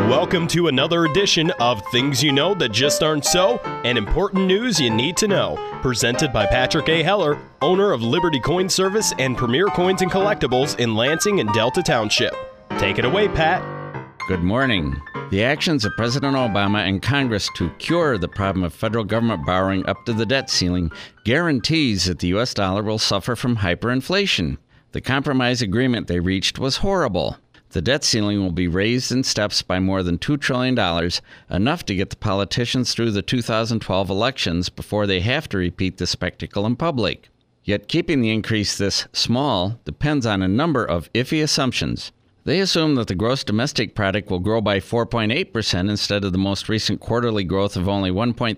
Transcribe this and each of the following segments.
Welcome to another edition of Things You Know That Just Aren't So, and important news you need to know. Presented by Patrick A. Heller, owner of Liberty Coin Service and Premier Coins and Collectibles in Lansing and Delta Township. Take it away, Pat. Good morning. The actions of President Obama and Congress to cure the problem of federal government borrowing up to the debt ceiling guarantees that the U.S. dollar will suffer from hyperinflation. The compromise agreement they reached was horrible. The debt ceiling will be raised in steps by more than $2 trillion, enough to get the politicians through the 2012 elections before they have to repeat the spectacle in public. Yet keeping the increase this small depends on a number of iffy assumptions. They assume that the gross domestic product will grow by 4.8% instead of the most recent quarterly growth of only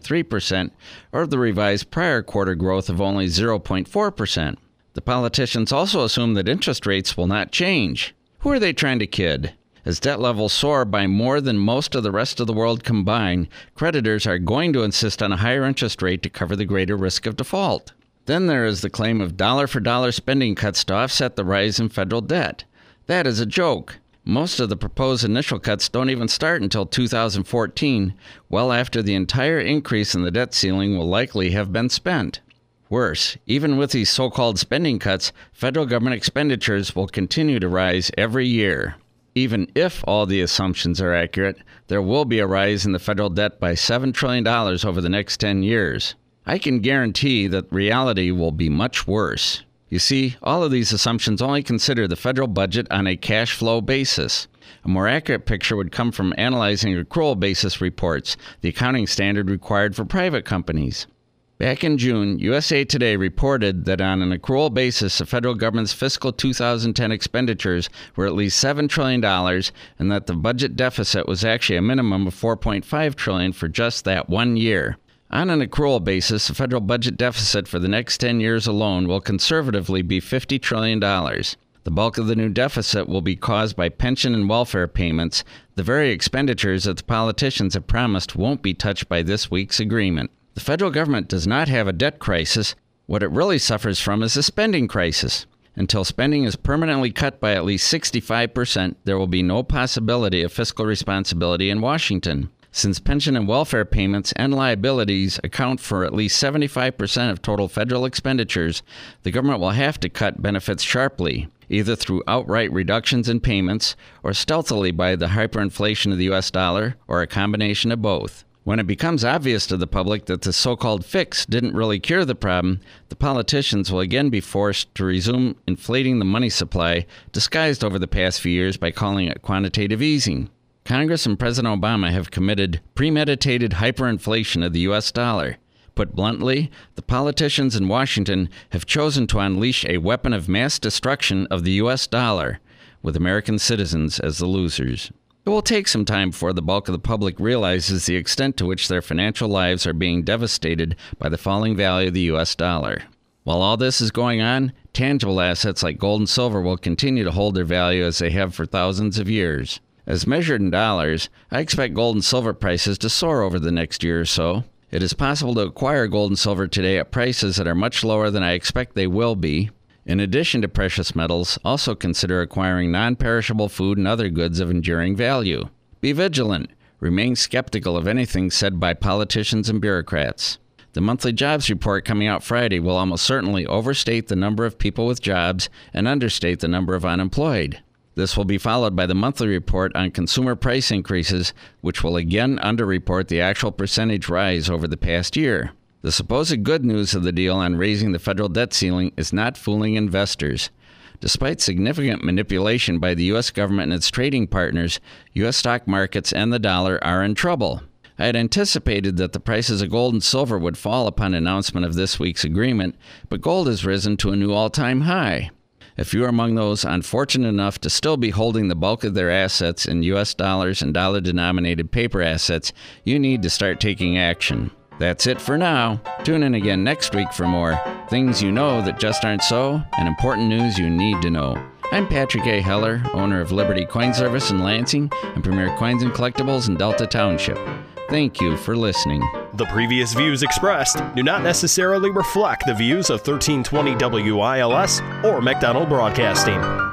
1.3%, or the revised prior quarter growth of only 0.4%. The politicians also assume that interest rates will not change. Who are they trying to kid? As debt levels soar by more than most of the rest of the world combined, creditors are going to insist on a higher interest rate to cover the greater risk of default. Then there is the claim of dollar-for-dollar spending cuts to offset the rise in federal debt. That is a joke. Most of the proposed initial cuts don't even start until 2014, well after the entire increase in the debt ceiling will likely have been spent. Worse, even with these so-called spending cuts, federal government expenditures will continue to rise every year. Even if all the assumptions are accurate, there will be a rise in the federal debt by $7 trillion over the next 10 years. I can guarantee that reality will be much worse. You see, all of these assumptions only consider the federal budget on a cash flow basis. A more accurate picture would come from analyzing accrual basis reports, the accounting standard required for private companies. Back in June, USA Today reported that on an accrual basis, the federal government's fiscal 2010 expenditures were at least $7 trillion and that the budget deficit was actually a minimum of $4.5 trillion for just that 1 year. On an accrual basis, the federal budget deficit for the next 10 years alone will conservatively be $50 trillion. The bulk of the new deficit will be caused by pension and welfare payments, the very expenditures that the politicians have promised won't be touched by this week's agreement. The federal government does not have a debt crisis. What it really suffers from is a spending crisis. Until spending is permanently cut by at least 65%, there will be no possibility of fiscal responsibility in Washington. Since pension and welfare payments and liabilities account for at least 75% of total federal expenditures, the government will have to cut benefits sharply, either through outright reductions in payments or stealthily by the hyperinflation of the U.S. dollar, or a combination of both. When it becomes obvious to the public that the so-called fix didn't really cure the problem, the politicians will again be forced to resume inflating the money supply, disguised over the past few years by calling it quantitative easing. Congress and President Obama have committed premeditated hyperinflation of the U.S. dollar. Put bluntly, the politicians in Washington have chosen to unleash a weapon of mass destruction of the U.S. dollar, with American citizens as the losers. It will take some time before the bulk of the public realizes the extent to which their financial lives are being devastated by the falling value of the U.S. dollar. While all this is going on, tangible assets like gold and silver will continue to hold their value as they have for thousands of years. As measured in dollars, I expect gold and silver prices to soar over the next year or so. It is possible to acquire gold and silver today at prices that are much lower than I expect they will be. In addition to precious metals, also consider acquiring non-perishable food and other goods of enduring value. Be vigilant. Remain skeptical of anything said by politicians and bureaucrats. The monthly jobs report coming out Friday will almost certainly overstate the number of people with jobs and understate the number of unemployed. This will be followed by the monthly report on consumer price increases, which will again underreport the actual percentage rise over the past year. The supposed good news of the deal on raising the federal debt ceiling is not fooling investors. Despite significant manipulation by the U.S. government and its trading partners, U.S. stock markets and the dollar are in trouble. I had anticipated that the prices of gold and silver would fall upon announcement of this week's agreement, but gold has risen to a new all-time high. If you are among those unfortunate enough to still be holding the bulk of their assets in U.S. dollars and dollar-denominated paper assets, you need to start taking action. That's it for now. Tune in again next week for more Things You Know That Just Aren't So, and important news you need to know. I'm Patrick A. Heller, owner of Liberty Coin Service in Lansing and Premier Coins and Collectibles in Delta Township. Thank you for listening. The previous views expressed do not necessarily reflect the views of 1320 WILS or McDonald Broadcasting.